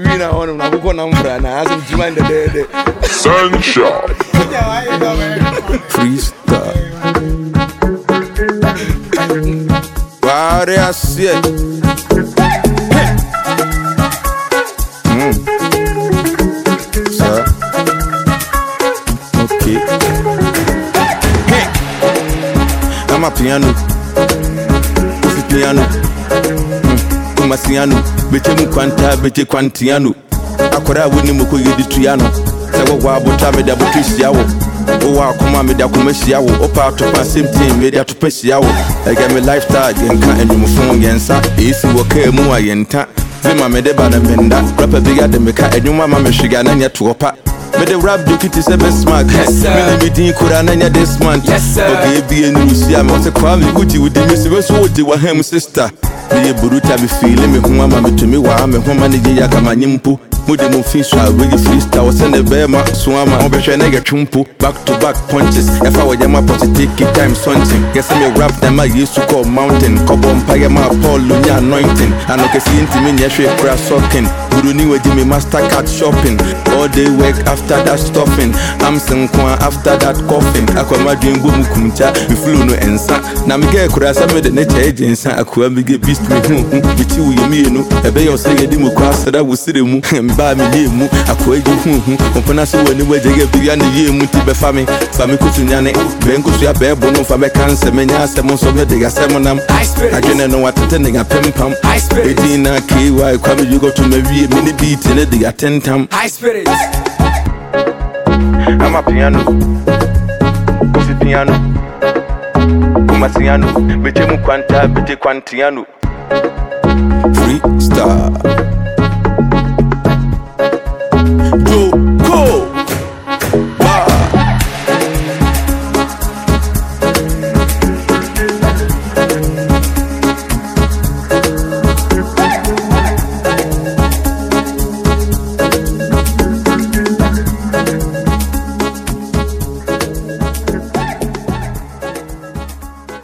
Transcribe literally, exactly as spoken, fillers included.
we na on na go number na as you mind the day. Sunshine. Freestyle. Wow, they are shit. Mm. Sir. Okay. Hey. I'm a piano. This is piano. Mm. Kumasiano. Bete mu kwanta, bete kwantiano. Akora woni moko yedi tuyano. Sawo wa bota me da botisia wo. O wa kuma me da kuma sia wo. Opa to pa same thing me da to pesia wo. I get me lifestyle gen kan enum fon yensa. Esi wo ka mu ayenta. Zima me de ba na menda. Rapper bigger than me ka enum ma me shiga na nya to opa. Me the rap do kitty seven smart. Yes sir. Me me din kura na nya this month. Yes sir. Okay be enu sia me se kwa me guti with the me se so wo di wa hem sister. Me buruta be feeling me huma ma me to me wa me huma ne je ya kama nyimpu. Mude mo fin so awegi freestyle send the bema so ama obehwe na getwumpo back to back punches if I were my pot take time something guess me rap them I used to call mountain kobo empire my Paul lunya anointing and okay see intimi nya hwe crash soaking guru ni waji me master card shopping all day work after that stuffing I'm sinkwa after that coughing akwa dream go mu kumcha me flow no ensa na me get kura sa me de na change ensa akwa me get beast me hu biti wo yemi enu ebe yo say yedi mu kwa sada wo sire mu ba mi ye mu akwa ju hu hu opona se woni wajege bia na ye mu ti be fa me fa me kutunyane ben kusu ya be bo no fa me cancer me nya asem so me de gasem nam adwene no watete ne ga pempam edina ki why kwa me you go to me wie me ni beat ne de atentam high spirit I'm a piano coffee piano kumasiano bete mu kwanta bete kwantiano freestyle.